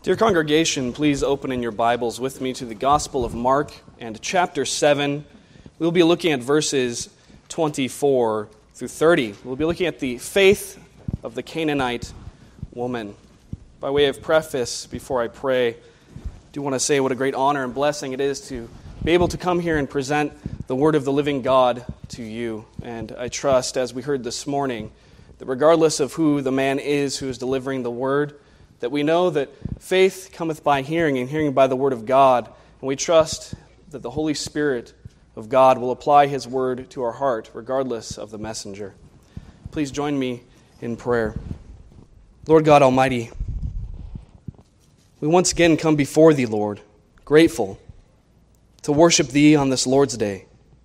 Dear congregation, please open in your Bibles with me to the Gospel of Mark and chapter 7. We'll be looking at verses 24 through 30. We'll be looking at the faith of the Canaanite woman. By way of preface, before I pray, I do want to say what a great honor and blessing it is to be able to come here and present the Word of the living God to you. And I trust, as we heard this morning, that regardless of who the man is who is delivering the Word, that we know that faith cometh by hearing, and hearing by the Word of God. And we trust that the Holy Spirit of God will apply His Word to our heart, regardless of the messenger. Please join me in prayer. Lord God Almighty, we once again come before Thee, Lord, grateful to worship Thee on this Lord's Day.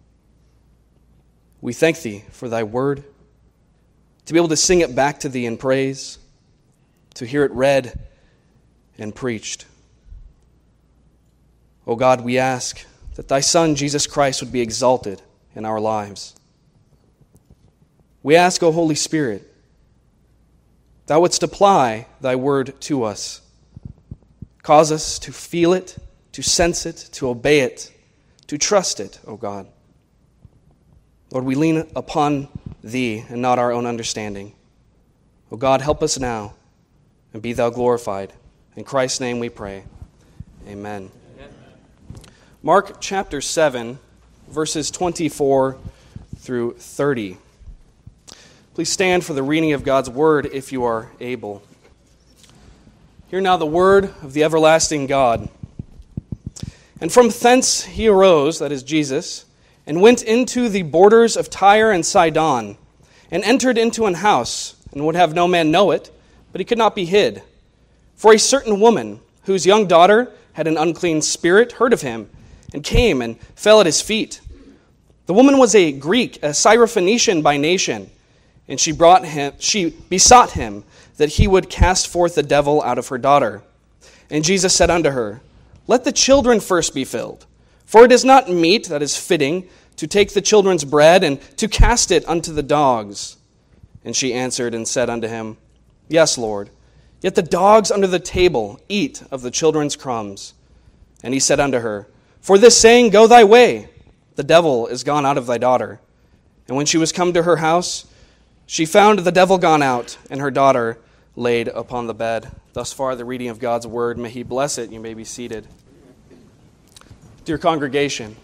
We thank Thee for Thy Word, to be able to sing it back to Thee in praise, to hear it read and preached. O God, we ask that Thy Son, Jesus Christ, would be exalted in our lives. We ask, O Holy Spirit, Thou wouldst apply Thy Word to us. Cause us to feel it, to sense it, to obey it, to trust it, O God. Lord, we lean upon Thee and not our own understanding. O God, help us now, and be Thou glorified. In Christ's name we pray. Amen. Mark chapter 7, verses 24 through 30. Please stand for the reading of God's Word if you are able. Hear now the word of the everlasting God. And from thence he arose, that is Jesus, and went into the borders of Tyre and Sidon, and entered into an house, and would have no man know it, but he could not be hid. For a certain woman, whose young daughter had an unclean spirit, heard of him, and came and fell at his feet. The woman was a Greek, a Syrophoenician by nation, and she besought him that he would cast forth the devil out of her daughter. And Jesus said unto her, Let the children first be filled, for it is not meet, that is fitting, to take the children's bread and to cast it unto the dogs. And she answered and said unto him, Yes, Lord, yet the dogs under the table eat of the children's crumbs. And he said unto her, For this saying, go thy way, the devil is gone out of thy daughter. And when she was come to her house, she found the devil gone out, and her daughter laid upon the bed. Thus far the reading of God's Word. May He bless it. You may be seated. Dear congregation,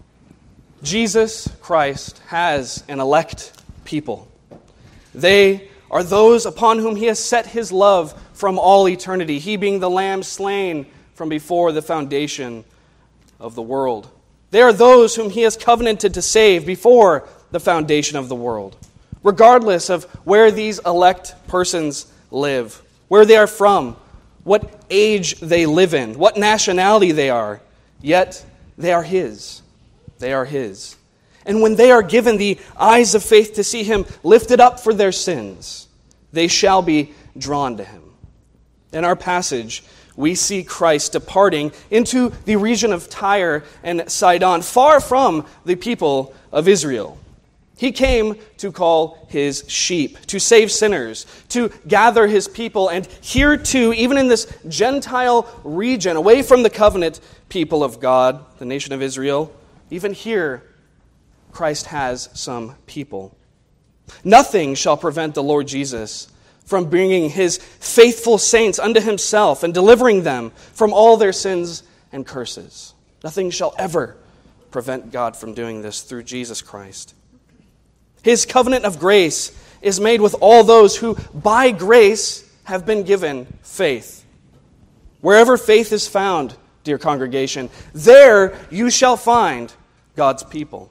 Jesus Christ has an elect people. They are those upon whom He has set His love from all eternity, He being the Lamb slain from before the foundation of the world. They are those whom He has covenanted to save before the foundation of the world, regardless of where these elect persons live, where they are from, what age they live in, what nationality they are, yet they are His. They are His. And when they are given the eyes of faith to see Him lifted up for their sins, they shall be drawn to Him. In our passage, we see Christ departing into the region of Tyre and Sidon, far from the people of Israel. He came to call His sheep, to save sinners, to gather His people, and here too, even in this Gentile region, away from the covenant people of God, the nation of Israel, even here, Christ has some people. Nothing shall prevent the Lord Jesus from bringing His faithful saints unto Himself and delivering them from all their sins and curses. Nothing shall ever prevent God from doing this through Jesus Christ. His covenant of grace is made with all those who by grace have been given faith. Wherever faith is found, dear congregation, there you shall find God's people.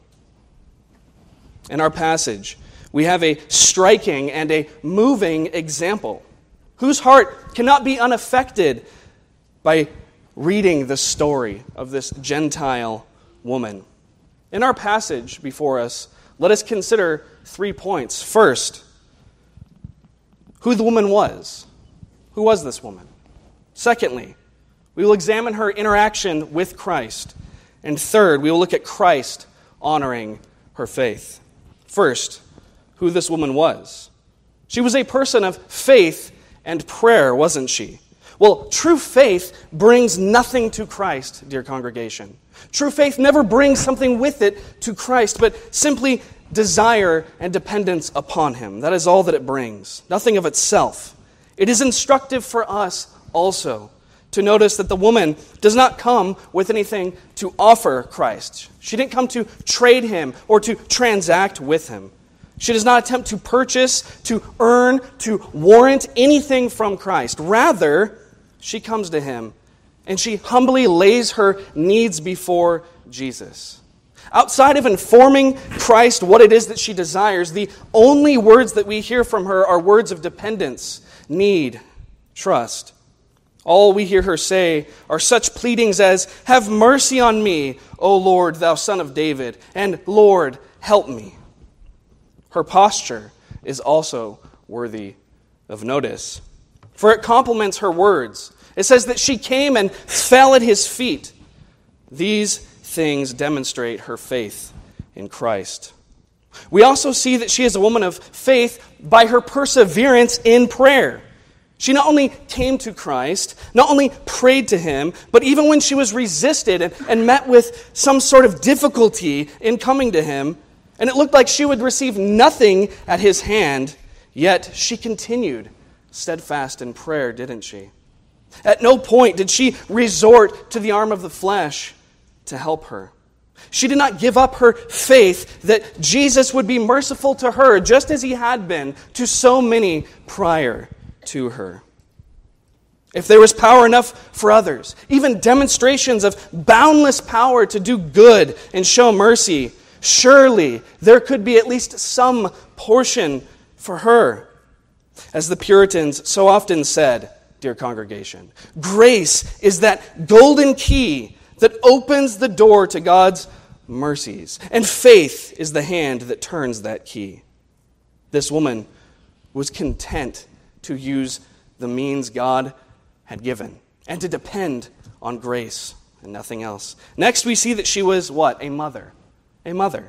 In our passage, we have a striking and a moving example, whose heart cannot be unaffected by reading the story of this Gentile woman. In our passage before us, let us consider 3 points. First, who the woman was. Who was this woman? Secondly, we will examine her interaction with Christ. And third, we will look at Christ honoring her faith. First, who this woman was. She was a person of faith and prayer, wasn't she? Well, true faith brings nothing to Christ, dear congregation. True faith never brings something with it to Christ, but simply desire and dependence upon Him. That is all that it brings, nothing of itself. It is instructive for us also to notice that the woman does not come with anything to offer Christ. She didn't come to trade Him or to transact with Him. She does not attempt to purchase, to earn, to warrant anything from Christ. Rather, she comes to Him and she humbly lays her needs before Jesus. Outside of informing Christ what it is that she desires, the only words that we hear from her are words of dependence, need, trust. All we hear her say are such pleadings as, "Have mercy on me, O Lord, thou Son of David," and "Lord, help me." Her posture is also worthy of notice, for it complements her words. It says that she came and fell at His feet. These things demonstrate her faith in Christ. We also see that she is a woman of faith by her perseverance in prayer. She not only came to Christ, not only prayed to Him, but even when she was resisted and met with some sort of difficulty in coming to Him, and it looked like she would receive nothing at His hand, yet she continued steadfast in prayer, didn't she? At no point did she resort to the arm of the flesh to help her. She did not give up her faith that Jesus would be merciful to her, just as He had been to so many prior to her. If there was power enough for others, even demonstrations of boundless power to do good and show mercy, surely there could be at least some portion for her. As the Puritans so often said, dear congregation, grace is that golden key that opens the door to God's mercies, and faith is the hand that turns that key. This woman was content to use the means God had given and to depend on grace and nothing else. Next, we see that she was what? A mother. A mother.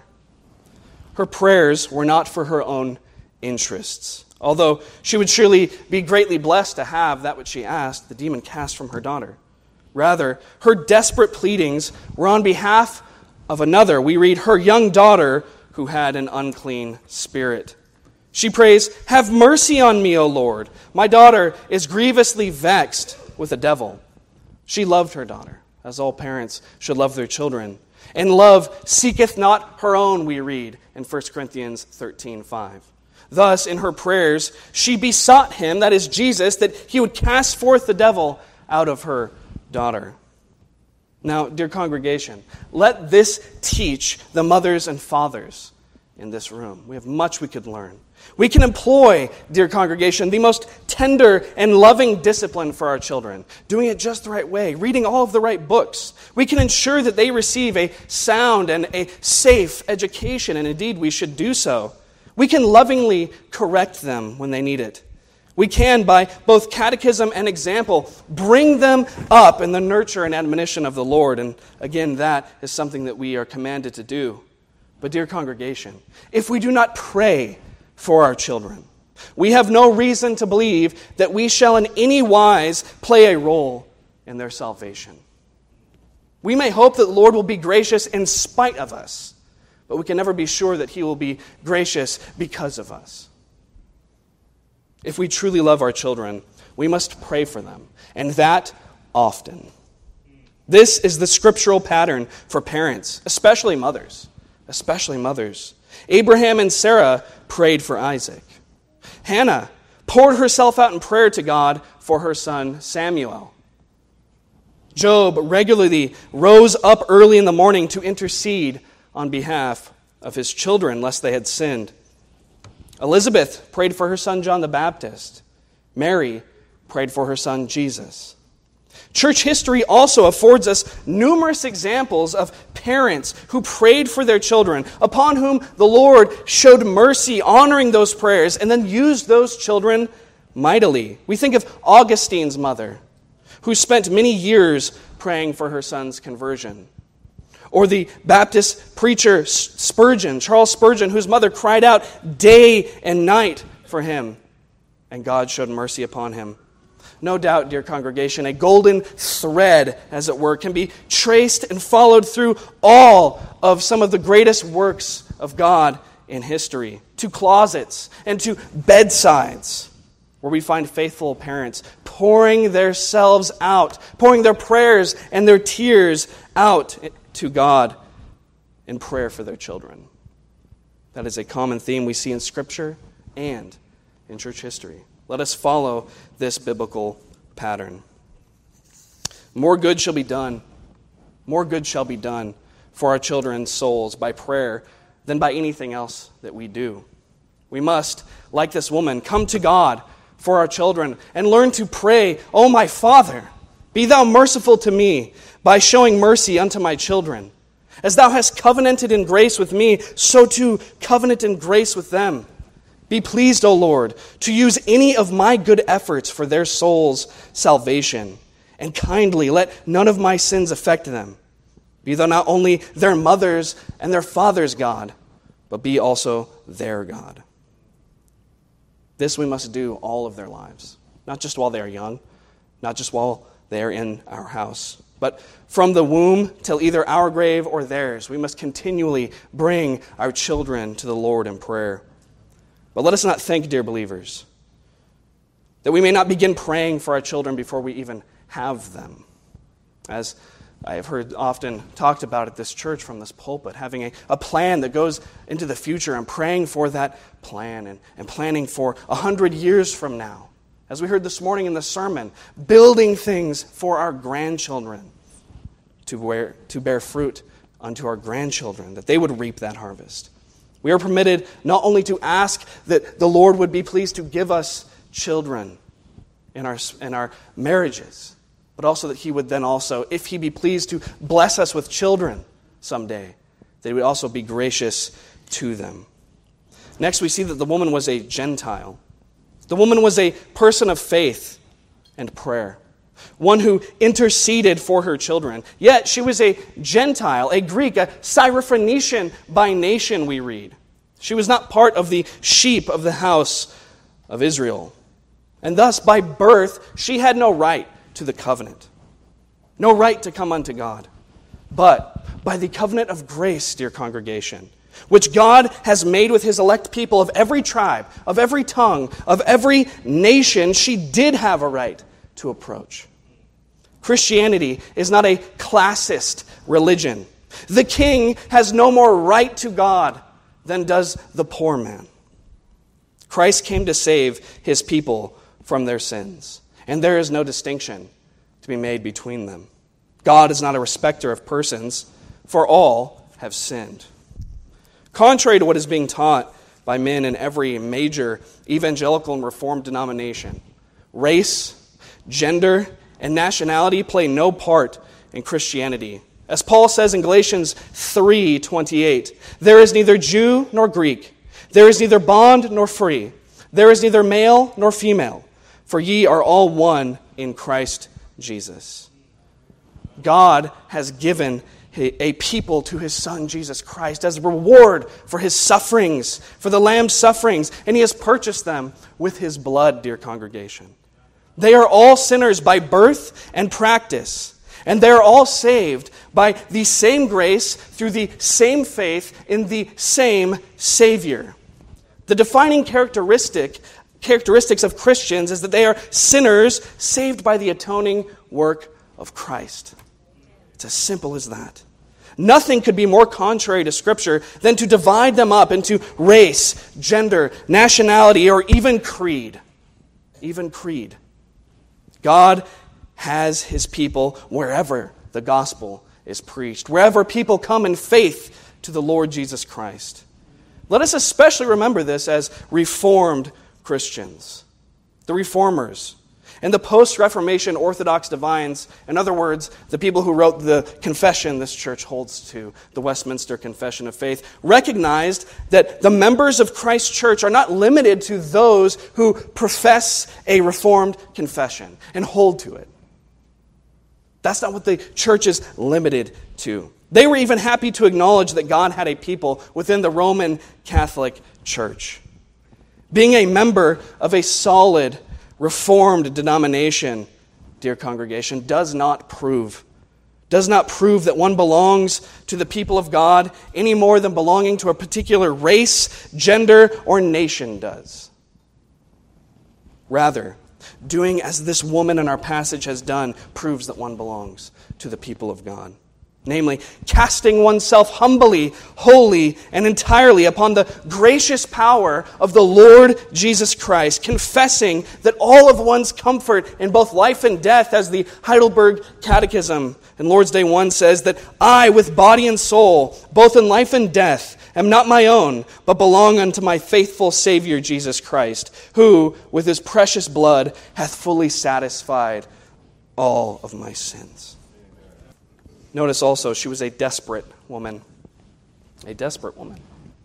Her prayers were not for her own interests. Although she would surely be greatly blessed to have that which she asked, the demon cast from her daughter. Rather, her desperate pleadings were on behalf of another. We read, her young daughter who had an unclean spirit. She prays, "Have mercy on me, O Lord. My daughter is grievously vexed with a devil." She loved her daughter, as all parents should love their children. And love seeketh not her own, we read in 1 Corinthians 13:5. Thus, in her prayers, she besought Him, that is Jesus, that He would cast forth the devil out of her daughter. Now, dear congregation, let this teach the mothers and fathers in this room. We have much we could learn. We can employ, dear congregation, the most tender and loving discipline for our children, doing it just the right way, reading all of the right books. We can ensure that they receive a sound and a safe education, and indeed we should do so. We can lovingly correct them when they need it. We can, by both catechism and example, bring them up in the nurture and admonition of the Lord. And again, that is something that we are commanded to do. But dear congregation, if we do not pray for our children, we have no reason to believe that we shall in any wise play a role in their salvation. We may hope that the Lord will be gracious in spite of us, but we can never be sure that He will be gracious because of us. If we truly love our children, we must pray for them, and that often. This is the scriptural pattern for parents, especially mothers. Abraham and Sarah prayed for Isaac. Hannah poured herself out in prayer to God for her son Samuel. Job regularly rose up early in the morning to intercede on behalf of his children, lest they had sinned. Elizabeth prayed for her son John the Baptist. Mary prayed for her son Jesus. Church history also affords us numerous examples of parents who prayed for their children, upon whom the Lord showed mercy, honoring those prayers, and then used those children mightily. We think of Augustine's mother, who spent many years praying for her son's conversion. Or the Baptist preacher Spurgeon, Charles Spurgeon, whose mother cried out day and night for him, and God showed mercy upon him. No doubt, dear congregation, a golden thread, as it were, can be traced and followed through all of some of the greatest works of God in history, to closets and to bedsides, where we find faithful parents pouring themselves out, pouring their prayers and their tears out to God in prayer for their children. That is a common theme we see in Scripture and in church history. Let us follow this biblical pattern. More good shall be done. More good shall be done for our children's souls by prayer than by anything else that we do. We must, like this woman, come to God for our children and learn to pray, "O my Father, be thou merciful to me by showing mercy unto my children. As thou hast covenanted in grace with me, so too covenant in grace with them. Be pleased, O Lord, to use any of my good efforts for their souls' salvation, and kindly let none of my sins affect them. Be thou not only their mother's and their father's God, but be also their God." This we must do all of their lives, not just while they are young, not just while they are in our house, but from the womb till either our grave or theirs. We must continually bring our children to the Lord in prayer. But let us not think, dear believers, that we may not begin praying for our children before we even have them. As I have heard often talked about at this church from this pulpit, having a plan that goes into the future and praying for that plan and planning for 100 years from now. As we heard this morning in the sermon, building things for our grandchildren to bear fruit unto our grandchildren, that they would reap that harvest. We are permitted not only to ask that the Lord would be pleased to give us children in our marriages, but also that He would then also, if He be pleased to bless us with children someday, that He would also be gracious to them. Next, we see that the woman was a Gentile. The woman was a person of faith and prayer, one who interceded for her children. Yet she was a Gentile, a Greek, a Syrophoenician by nation, we read. She was not part of the sheep of the house of Israel. And thus, by birth, she had no right to the covenant, no right to come unto God. But by the covenant of grace, dear congregation, which God has made with His elect people of every tribe, of every tongue, of every nation, she did have a right to approach. Christianity is not a classist religion. The king has no more right to God than does the poor man. Christ came to save His people from their sins, and there is no distinction to be made between them. God is not a respecter of persons, for all have sinned. Contrary to what is being taught by men in every major evangelical and reformed denomination, race, gender, and nationality play no part in Christianity. As Paul says in Galatians 3:28, "There is neither Jew nor Greek, there is neither bond nor free, there is neither male nor female, for ye are all one in Christ Jesus." God has given a people to His Son, Jesus Christ, as a reward for His sufferings, for the Lamb's sufferings, and He has purchased them with His blood, dear congregation. They are all sinners by birth and practice, and they are all saved by the same grace through the same faith in the same Savior. The defining characteristics of Christians is that they are sinners saved by the atoning work of Christ. It's as simple as that. Nothing could be more contrary to Scripture than to divide them up into race, gender, nationality, or even creed. Even creed. God has His people wherever the gospel is preached, wherever people come in faith to the Lord Jesus Christ. Let us especially remember this as Reformed Christians, the Reformers, and the post-Reformation Orthodox divines, in other words, the people who wrote the confession this church holds to, the Westminster Confession of Faith, recognized that the members of Christ's church are not limited to those who profess a Reformed confession and hold to it. That's not what the church is limited to. They were even happy to acknowledge that God had a people within the Roman Catholic Church. Being a member of a solid Reformed denomination, dear congregation, does not prove that one belongs to the people of God any more than belonging to a particular race, gender, or nation does. Rather, doing as this woman in our passage has done proves that one belongs to the people of God. Namely, casting oneself humbly, wholly, and entirely upon the gracious power of the Lord Jesus Christ, confessing that all of one's comfort in both life and death, as the Heidelberg Catechism in Lord's Day 1 says, that I, with body and soul, both in life and death, am not my own, but belong unto my faithful Savior Jesus Christ, who, with his precious blood, hath fully satisfied all of my sins. Notice also, she was a desperate woman. A desperate woman.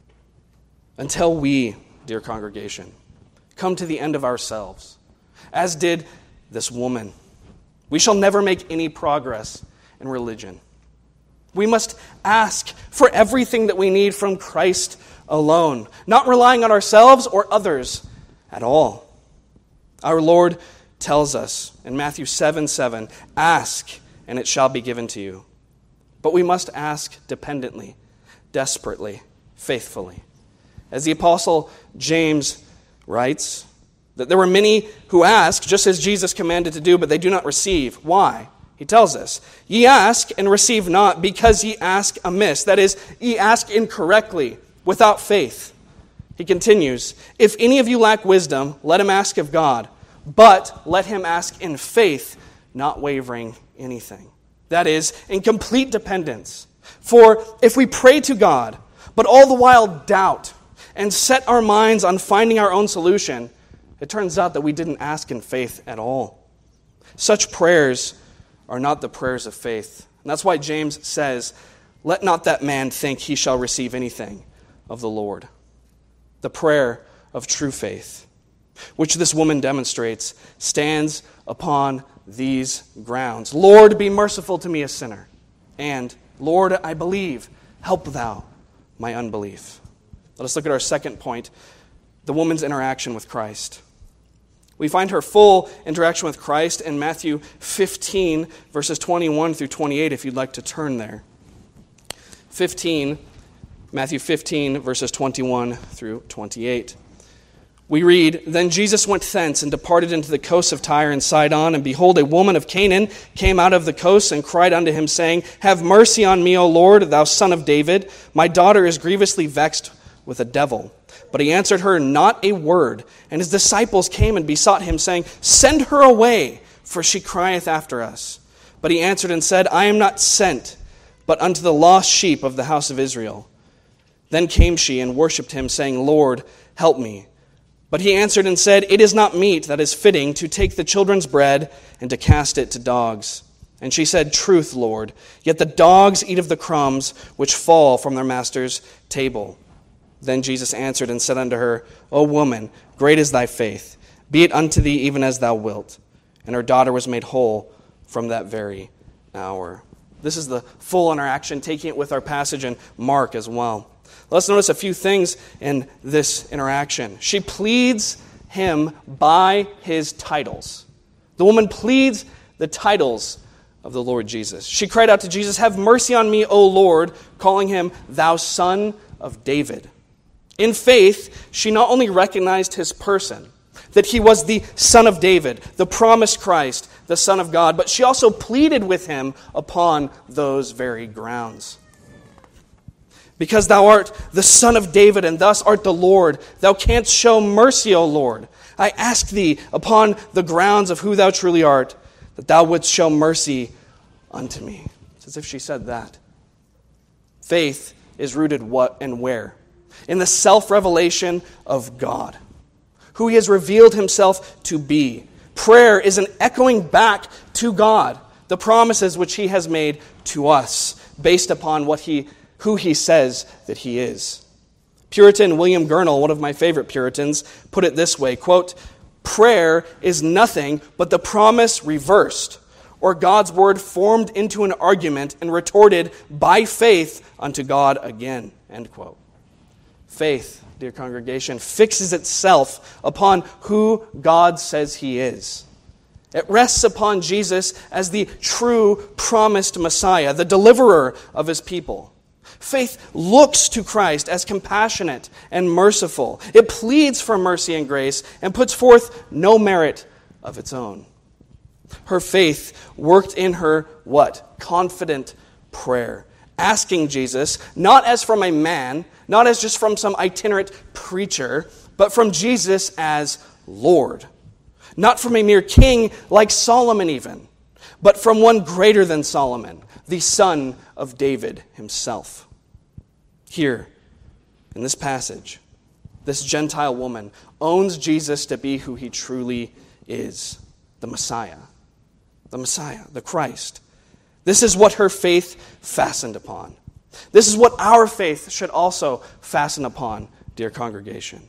Until we, dear congregation, come to the end of ourselves, as did this woman, we shall never make any progress in religion. We must ask for everything that we need from Christ alone, not relying on ourselves or others at all. Our Lord tells us in Matthew 7:7, ask and it shall be given to you. But we must ask dependently, desperately, faithfully. As the Apostle James writes, that there were many who ask, just as Jesus commanded to do, but they do not receive. Why? He tells us, ye ask and receive not, because ye ask amiss. That is, ye ask incorrectly, without faith. He continues, if any of you lack wisdom, let him ask of God, but let him ask in faith, not wavering anything. That is, in complete dependence. For if we pray to God, but all the while doubt, and set our minds on finding our own solution, it turns out that we didn't ask in faith at all. Such prayers are not the prayers of faith. And that's why James says, let not that man think he shall receive anything of the Lord. The prayer of true faith, which this woman demonstrates, stands upon these grounds. Lord, be merciful to me, a sinner. And, Lord, I believe, help thou my unbelief. Let us look at our second point, the woman's interaction with Christ. We find her full interaction with Christ in Matthew 15, verses 21 through 28, if you'd like to turn there. Matthew 15, verses 21 through 28. We read, then Jesus went thence and departed into the coasts of Tyre and Sidon, and behold, a woman of Canaan came out of the coasts and cried unto him, saying, have mercy on me, O Lord, thou son of David. My daughter is grievously vexed with a devil. But he answered her not a word. And his disciples came and besought him, saying, send her away, for she crieth after us. But he answered and said, I am not sent, but unto the lost sheep of the house of Israel. Then came she and worshipped him, saying, Lord, help me. But he answered and said, it is not meet that is fitting to take the children's bread and to cast it to dogs. And she said, truth, Lord, yet the dogs eat of the crumbs which fall from their master's table. Then Jesus answered and said unto her, O woman, great is thy faith. Be it unto thee even as thou wilt. And her daughter was made whole from that very hour. This is the full interaction, taking it with our passage in Mark as well. Let's notice a few things in this interaction. She pleads him by his titles. The woman pleads the titles of the Lord Jesus. She cried out to Jesus, have mercy on me, O Lord, calling him, thou son of David. In faith, she not only recognized his person, that he was the Son of David, the promised Christ, the Son of God, but she also pleaded with him upon those very grounds. Because thou art the Son of David, and thus art the Lord, thou canst show mercy, O Lord. I ask thee, upon the grounds of who thou truly art, that thou wouldst show mercy unto me. It's as if she said that. Faith is rooted what and where? In the self-revelation of God, who he has revealed himself to be. Prayer is an echoing back to God, the promises which he has made to us, based upon who he says that he is. Puritan William Gurnall, one of my favorite Puritans, put it this way, quote, prayer is nothing but the promise reversed, or God's word formed into an argument and retorted by faith unto God again, end quote. Faith dear congregation, fixes itself upon who God says he is. It rests upon Jesus as the true promised Messiah, the deliverer of his people. Faith looks to Christ as compassionate and merciful. It pleads for mercy and grace and puts forth no merit of its own. Her faith worked in her what? Confident prayer, asking Jesus, not as from a man, not as just from some itinerant preacher, but from Jesus as Lord. Not from a mere king like Solomon even, but from one greater than Solomon, the son of David himself. Here, in this passage, this Gentile woman owns Jesus to be who he truly is, the Messiah, the Christ. This is what her faith fastened upon. This is what our faith should also fasten upon, dear congregation.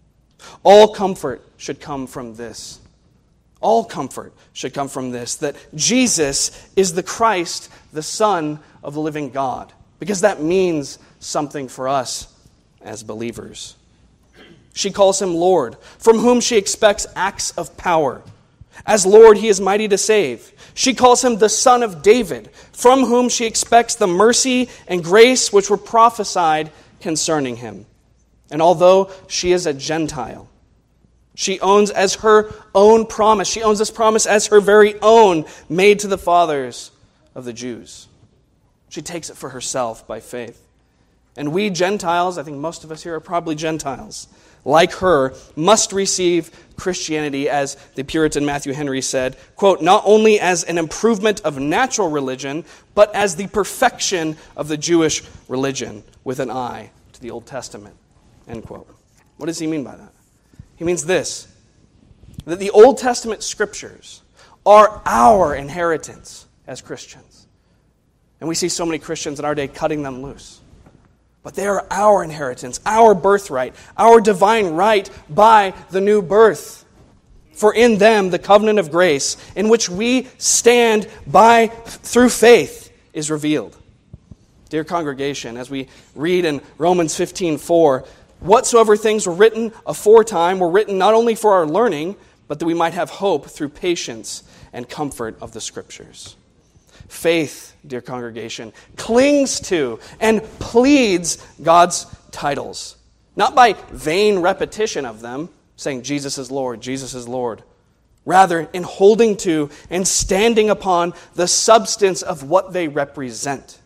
All comfort should come from this. All comfort should come from this, that Jesus is the Christ, the Son of the living God, because that means something for us as believers. She calls him Lord, from whom she expects acts of power. As Lord, he is mighty to save. She calls him the Son of David, from whom she expects the mercy and grace which were prophesied concerning him. And although she is a Gentile, she owns as her own promise. She owns this promise as her very own, made to the fathers of the Jews. She takes it for herself by faith. And we Gentiles, I think most of us here are probably Gentiles, like her, must receive Christianity, as the Puritan Matthew Henry said, quote, not only as an improvement of natural religion, but as the perfection of the Jewish religion, with an eye to the Old Testament, end quote. What does he mean by that? He means this, that the Old Testament scriptures are our inheritance as Christians. And we see so many Christians in our day cutting them loose. But they are our inheritance, our birthright, our divine right by the new birth. For in them the covenant of grace, in which we stand by through faith, is revealed. Dear congregation, as we read in Romans 15:4, whatsoever things were written aforetime were written not only for our learning, but that we might have hope through patience and comfort of the Scriptures. Faith, dear congregation, clings to and pleads God's titles, not by vain repetition of them, saying Jesus is Lord, Jesus is Lord. Rather, in holding to and standing upon the substance of what they represent.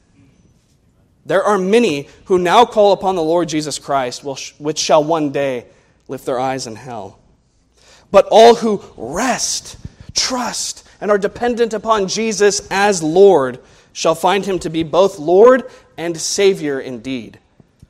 There are many who now call upon the Lord Jesus Christ, which shall one day lift their eyes in hell. But all who rest, trust, and are dependent upon Jesus as Lord shall find him to be both Lord and Savior indeed.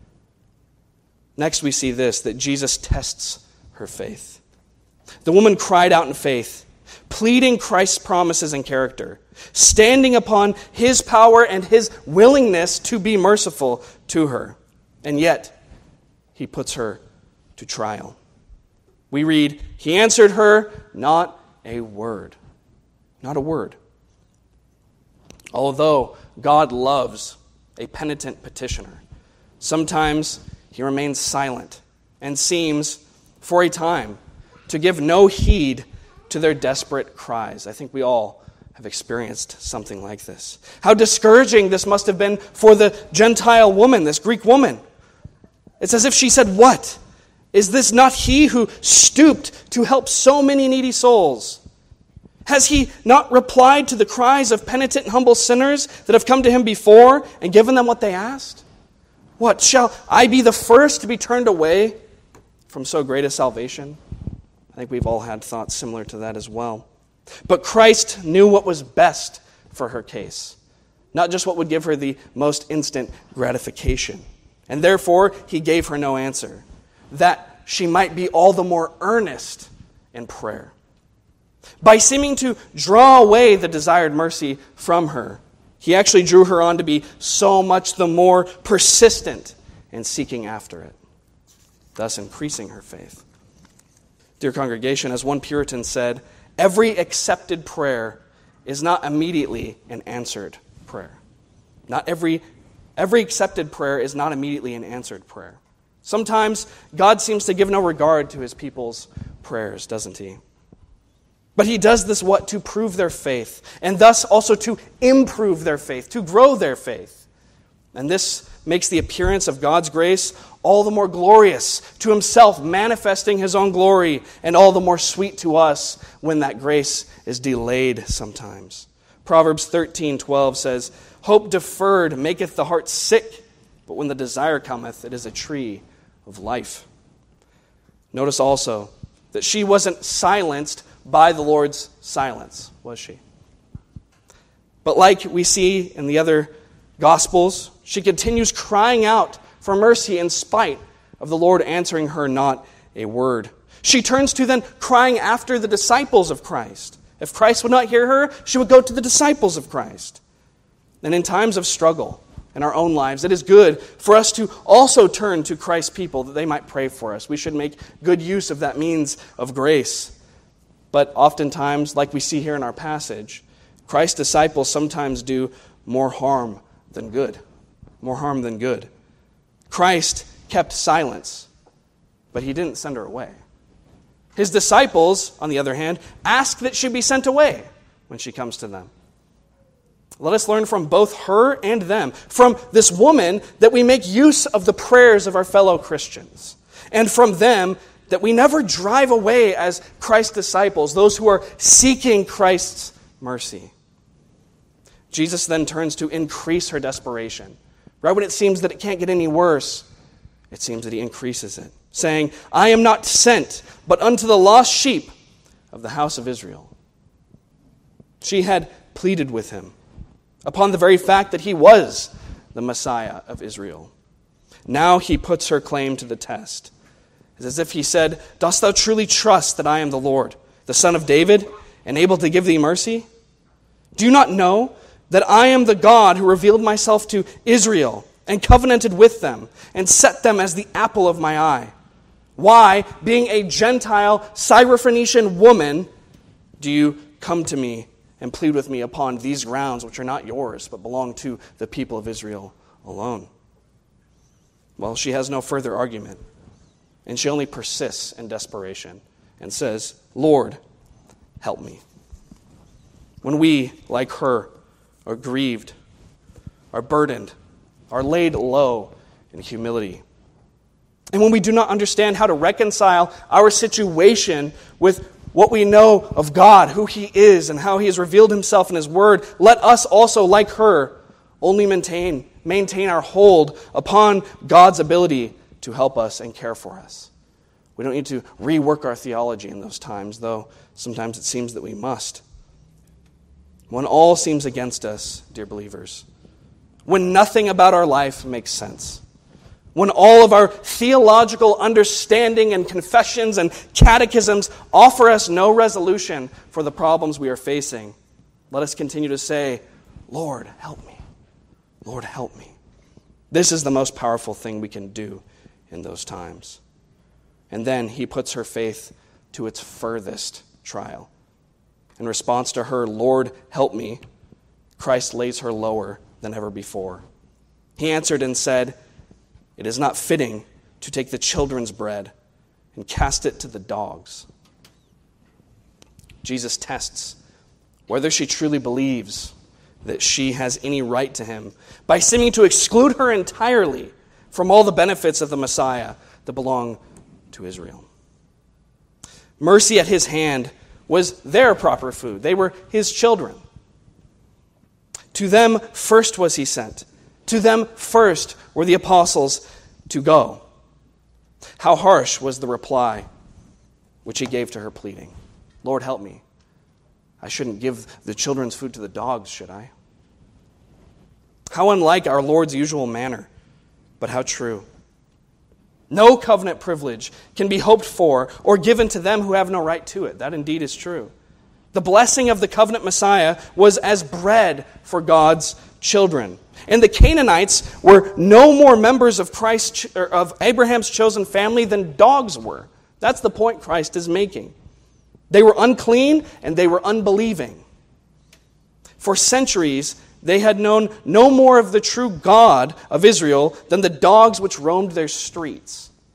Next we see this, that Jesus tests her faith. The woman cried out in faith, pleading Christ's promises and character, standing upon his power and his willingness to be merciful to her. And yet, he puts her to trial. We read, he answered her, not a word. Not a word. Although God loves a penitent petitioner, sometimes he remains silent and seems, for a time, to give no heed to their desperate cries. I think we all have experienced something like this. How discouraging this must have been for the Gentile woman, this Greek woman. It's as if she said, what? Is this not he who stooped to help so many needy souls? Has he not replied to the cries of penitent and humble sinners that have come to him before and given them what they asked? What, shall I be the first to be turned away from so great a salvation? I think we've all had thoughts similar to that as well. But Christ knew what was best for her case, not just what would give her the most instant gratification. And therefore, he gave her no answer, that she might be all the more earnest in prayer. By seeming to draw away the desired mercy from her, he actually drew her on to be so much the more persistent in seeking after it, thus increasing her faith. Dear congregation, as one Puritan said, every accepted prayer is not immediately an answered prayer. Not every accepted prayer is not immediately an answered prayer. Sometimes God seems to give no regard to his people's prayers, doesn't he? But he does this to prove their faith, and thus also to improve their faith, to grow their faith. And this makes the appearance of God's grace all the more glorious to himself, manifesting his own glory, and all the more sweet to us when that grace is delayed sometimes. Proverbs 13:12 says, "Hope deferred maketh the heart sick, but when the desire cometh, it is a tree of life." Notice also that she wasn't silenced by the Lord's silence, was she? But like we see in the other Gospels, she continues crying out for mercy in spite of the Lord answering her not a word. She turns to then crying after the disciples of Christ. If Christ would not hear her, she would go to the disciples of Christ. And in times of struggle in our own lives, it is good for us to also turn to Christ's people that they might pray for us. We should make good use of that means of grace. But oftentimes, like we see here in our passage, Christ's disciples sometimes do more harm than good. More harm than good. Christ kept silence, but he didn't send her away. His disciples, on the other hand, ask that she be sent away when she comes to them. Let us learn from both her and them, from this woman, that we make use of the prayers of our fellow Christians, and from them that we never drive away as Christ's disciples, those who are seeking Christ's mercy. Jesus then turns to increase her desperation. Right when it seems that it can't get any worse, it seems that he increases it, saying, "I am not sent, but unto the lost sheep of the house of Israel." She had pleaded with him upon the very fact that he was the Messiah of Israel. Now he puts her claim to the test. It's as if he said, "Dost thou truly trust that I am the Lord, the Son of David, and able to give thee mercy? Do you not know that I am the God who revealed myself to Israel and covenanted with them and set them as the apple of my eye? Why, being a Gentile Syrophoenician woman, do you come to me and plead with me upon these grounds which are not yours, but belong to the people of Israel alone?" Well, she has no further argument, and she only persists in desperation and says, "Lord, help me." When we, like her, are grieved, are burdened, are laid low in humility, and when we do not understand how to reconcile our situation with what we know of God, who he is, and how he has revealed himself in his word, let us also, like her, only maintain our hold upon God's ability to help us and care for us. We don't need to rework our theology in those times, though sometimes it seems that we must. When all seems against us, dear believers, when nothing about our life makes sense, when all of our theological understanding and confessions and catechisms offer us no resolution for the problems we are facing, let us continue to say, "Lord, help me. Lord, help me." This is the most powerful thing we can do in those times. And then he puts her faith to its furthest trial. In response to her, "Lord, help me," Christ lays her lower than ever before. He answered and said, "It is not fitting to take the children's bread and cast it to the dogs." Jesus tests whether she truly believes that she has any right to him by seeming to exclude her entirely from all the benefits of the Messiah that belong to Israel. Mercy at his hand was their proper food. They were his children. To them first was he sent. To them first were the apostles to go. How harsh was the reply which he gave to her pleading? "Lord, help me. I shouldn't give the children's food to the dogs, should I?" How unlike our Lord's usual manner, but how true. No covenant privilege can be hoped for or given to them who have no right to it. That indeed is true. The blessing of the covenant Messiah was as bread for God's children. And the Canaanites were no more members of Abraham's chosen family than dogs were. That's the point Christ is making. They were unclean and they were unbelieving. For centuries, they had known no more of the true God of Israel than the dogs which roamed their streets.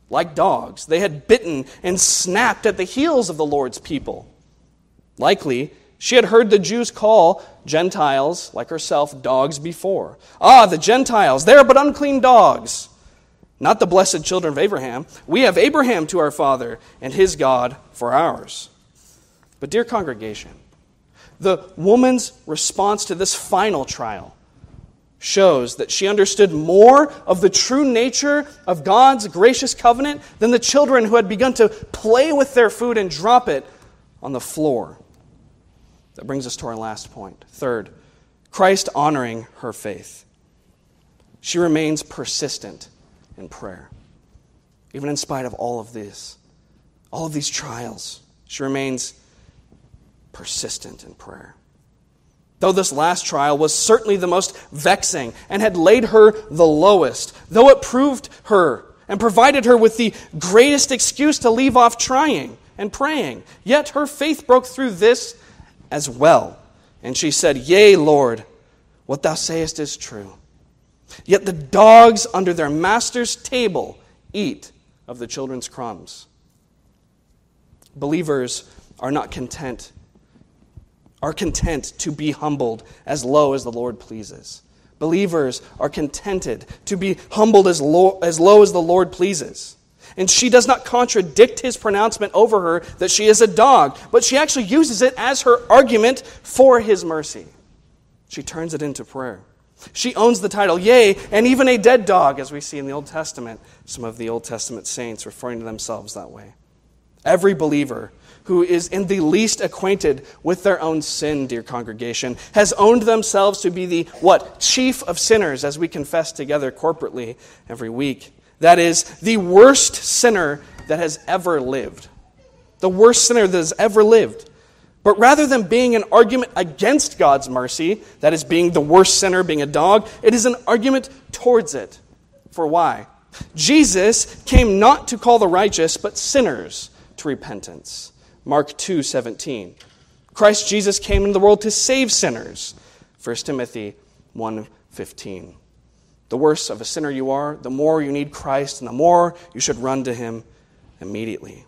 Like dogs, they had bitten and snapped at the heels of the Lord's people. Likely, she had heard the Jews call Gentiles, like herself, dogs before. Ah, the Gentiles, they are but unclean dogs. Not the blessed children of Abraham. We have Abraham to our father, and his God for ours. But dear congregation, the woman's response to this final trial shows that she understood more of the true nature of God's gracious covenant than the children who had begun to play with their food and drop it on the floor. That brings us to our last point. Third, Christ honoring her faith. She remains persistent in prayer. Even in spite of all of these trials, she remains persistent in prayer. Though this last trial was certainly the most vexing and had laid her the lowest, though it proved her and provided her with the greatest excuse to leave off trying and praying, yet her faith broke through this as well. And she said, "Yea, Lord, what thou sayest is true. Yet the dogs under their master's table eat of the children's crumbs." Believers are content to be humbled as low as the Lord pleases. Believers are contented to be humbled as low as the Lord pleases. And she does not contradict his pronouncement over her that she is a dog, but she actually uses it as her argument for his mercy. She turns it into prayer. She owns the title, "Yea, and even a dead dog," as we see in the Old Testament, some of the Old Testament saints referring to themselves that way. Every believer who is in the least acquainted with their own sin, dear congregation, has owned themselves to be the, chief of sinners, as we confess together corporately every week. That is, the worst sinner that has ever lived. The worst sinner that has ever lived. But rather than being an argument against God's mercy, that is, being the worst sinner, being a dog, it is an argument towards it. For why? Jesus came not to call the righteous, but sinners to repentance. Mark 2:17. Christ Jesus came into the world to save sinners. 1 Timothy 1:15. The worse of a sinner you are, the more you need Christ, and the more you should run to him immediately.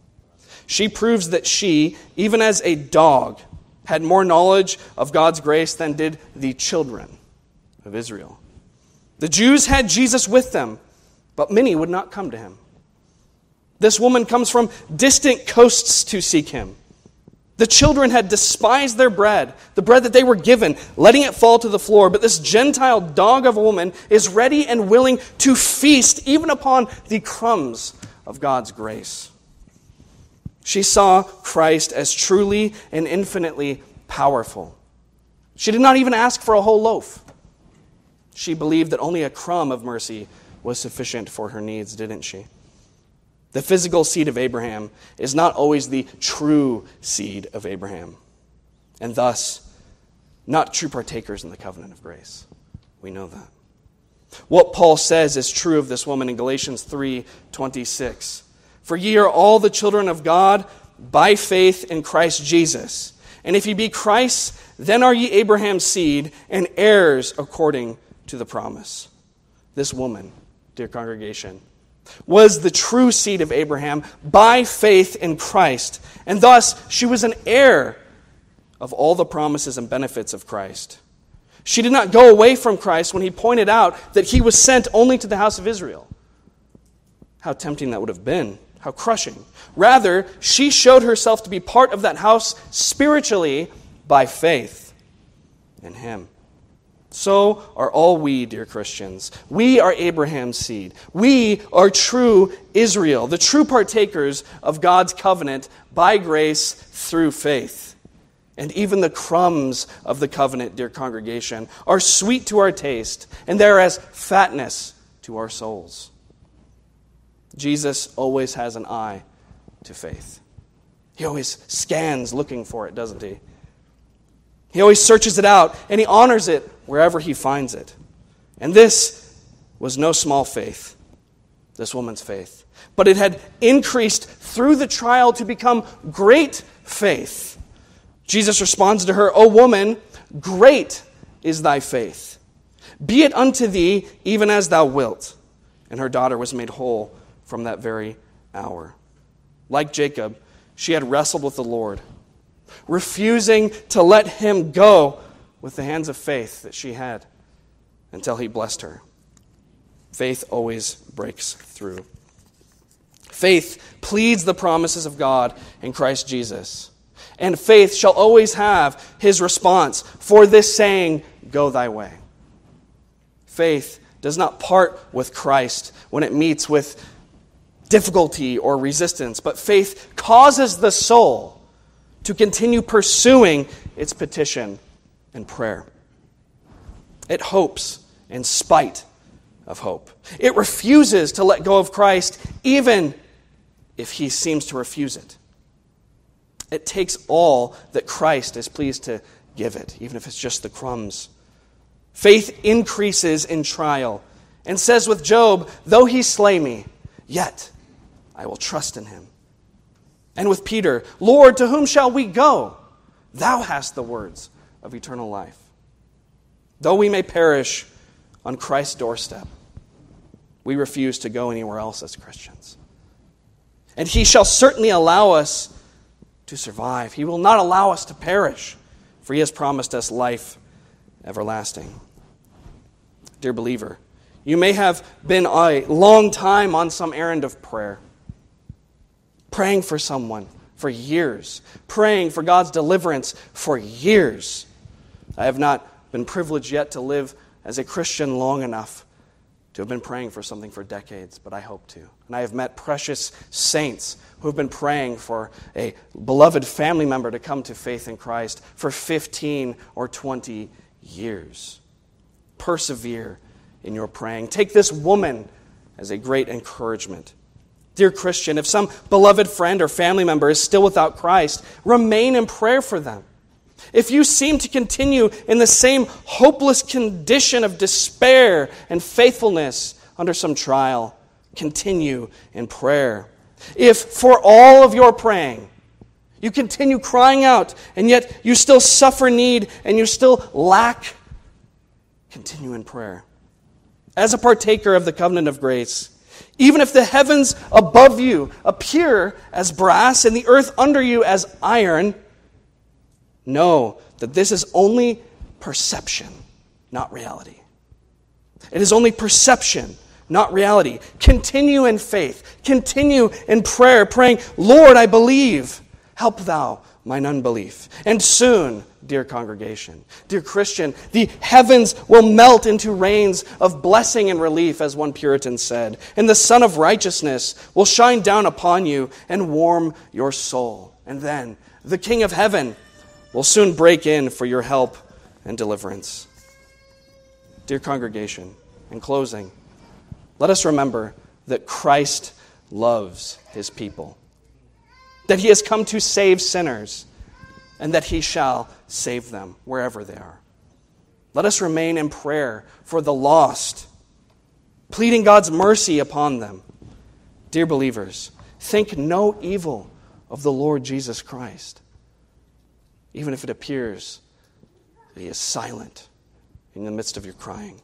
She proves that she, even as a dog, had more knowledge of God's grace than did the children of Israel. The Jews had Jesus with them, but many would not come to him. This woman comes from distant coasts to seek him. The children had despised their bread, the bread that they were given, letting it fall to the floor. But this Gentile dog of a woman is ready and willing to feast even upon the crumbs of God's grace. She saw Christ as truly and infinitely powerful. She did not even ask for a whole loaf. She believed that only a crumb of mercy was sufficient for her needs, didn't she? The physical seed of Abraham is not always the true seed of Abraham, and thus not true partakers in the covenant of grace. We know that. What Paul says is true of this woman in Galatians 3:26. "For ye are all the children of God by faith in Christ Jesus. And if ye be Christ's, then are ye Abraham's seed and heirs according to the promise." This woman, dear congregation, was the true seed of Abraham by faith in Christ, and thus she was an heir of all the promises and benefits of Christ. She did not go away from Christ when he pointed out that he was sent only to the house of Israel. How tempting that would have been. How crushing. Rather, she showed herself to be part of that house spiritually by faith in him. So are all we, dear Christians. We are Abraham's seed. We are true Israel, the true partakers of God's covenant by grace through faith. And even the crumbs of the covenant, dear congregation, are sweet to our taste, and they're as fatness to our souls. Jesus always has an eye to faith. He always scans looking for it, doesn't he? He always searches it out, and he honors it wherever he finds it. And this was no small faith, this woman's faith. But it had increased through the trial to become great faith. Jesus responds to her, "O woman, great is thy faith. Be it unto thee even as thou wilt." And her daughter was made whole from that very hour. Like Jacob, she had wrestled with the Lord, refusing to let him go with the hands of faith that she had until he blessed her. Faith always breaks through. Faith pleads the promises of God in Christ Jesus. And faith shall always have his response for this saying, go thy way. Faith does not part with Christ when it meets with difficulty or resistance, but faith causes the soul to continue pursuing its petition and prayer. It hopes in spite of hope. It refuses to let go of Christ even if he seems to refuse it. It takes all that Christ is pleased to give it, even if it's just the crumbs. Faith increases in trial and says with Job, though he slay me, yet I will trust in him. And with Peter, Lord, to whom shall we go? Thou hast the words of eternal life. Though we may perish on Christ's doorstep, we refuse to go anywhere else as Christians. And he shall certainly allow us to survive. He will not allow us to perish, for he has promised us life everlasting. Dear believer, you may have been a long time on some errand of prayer, praying for someone for years, praying for God's deliverance for years. I have not been privileged yet to live as a Christian long enough to have been praying for something for decades, but I hope to. And I have met precious saints who have been praying for a beloved family member to come to faith in Christ for 15 or 20 years. Persevere in your praying. Take this woman as a great encouragement. Dear Christian, if some beloved friend or family member is still without Christ, remain in prayer for them. If you seem to continue in the same hopeless condition of despair and faithfulness under some trial, continue in prayer. If for all of your praying, you continue crying out, and yet you still suffer need and you still lack, continue in prayer. As a partaker of the covenant of grace, even if the heavens above you appear as brass and the earth under you as iron, know that this is only perception, not reality. It is only perception, not reality. Continue in faith. Continue in prayer, praying, Lord, I believe. Help thou mine unbelief. And soon, dear congregation, dear Christian, the heavens will melt into rains of blessing and relief, as one Puritan said, and the sun of righteousness will shine down upon you and warm your soul. And then the King of heaven will soon break in for your help and deliverance. Dear congregation, in closing, let us remember that Christ loves his people, that he has come to save sinners, and that he shall save them wherever they are. Let us remain in prayer for the lost, pleading God's mercy upon them. Dear believers, think no evil of the Lord Jesus Christ, even if it appears that he is silent in the midst of your crying.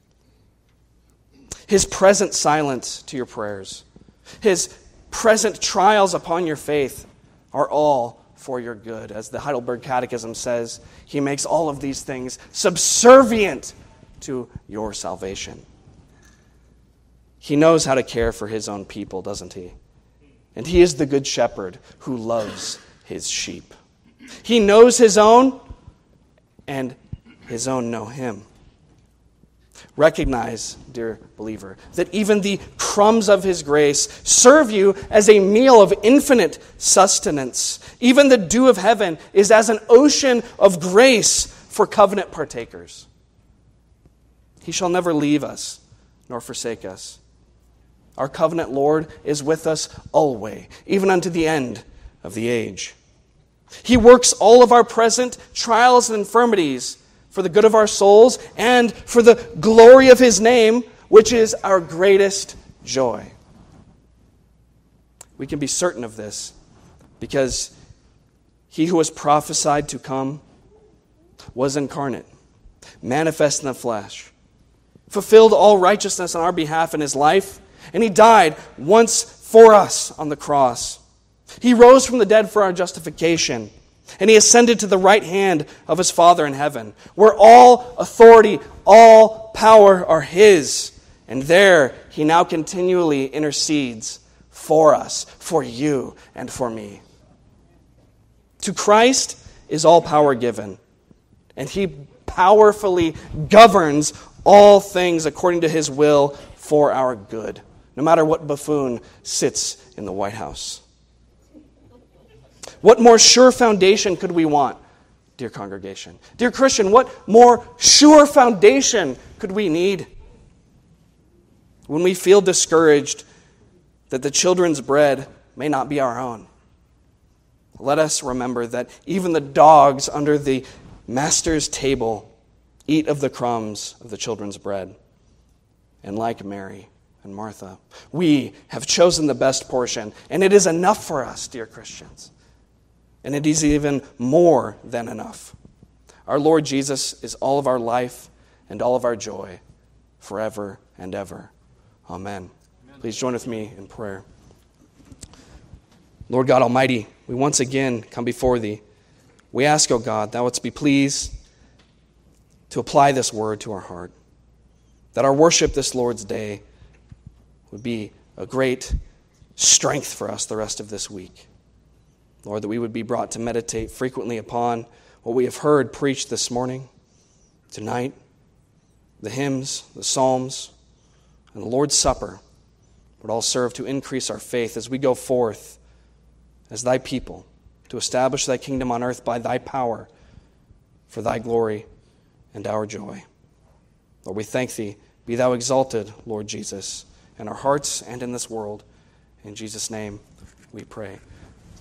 His present silence to your prayers, his present trials upon your faith are all for your good. As the Heidelberg Catechism says, he makes all of these things subservient to your salvation. He knows how to care for his own people, doesn't he? And he is the good shepherd who loves his sheep. He knows his own, and his own know him. Recognize, dear believer, that even the crumbs of his grace serve you as a meal of infinite sustenance. Even the dew of heaven is as an ocean of grace for covenant partakers. He shall never leave us nor forsake us. Our covenant Lord is with us always, even unto the end of the age. He works all of our present trials and infirmities for the good of our souls and for the glory of his name, which is our greatest joy. We can be certain of this because he who was prophesied to come was incarnate, manifest in the flesh, fulfilled all righteousness on our behalf in his life, And he died once for us on the cross. He rose from the dead for our justification. And he ascended to the right hand of his Father in heaven, where all authority, all power are his. And there he now continually intercedes for us, for you, and for me. To Christ is all power given, and he powerfully governs all things according to his will for our good, no matter what buffoon sits in the White House. What more sure foundation could we want, dear congregation? Dear Christian, what more sure foundation could we need? When we feel discouraged that the children's bread may not be our own, let us remember that even the dogs under the master's table eat of the crumbs of the children's bread. And like Mary and Martha, we have chosen the best portion, and it is enough for us, dear Christians. And it is even more than enough. Our Lord Jesus is all of our life and all of our joy forever and ever. Amen. Please join with me in prayer. Lord God Almighty, we once again come before thee. We ask, O God, thou wouldst be pleased to apply this word to our heart, that our worship this Lord's Day would be a great strength for us the rest of this week. Lord, that we would be brought to meditate frequently upon what we have heard preached this morning, tonight, the hymns, the psalms, and the Lord's Supper would all serve to increase our faith as we go forth as thy people to establish thy kingdom on earth by thy power for thy glory and our joy. Lord, we thank thee. Be thou exalted, Lord Jesus, in our hearts and in this world. In Jesus' name we pray.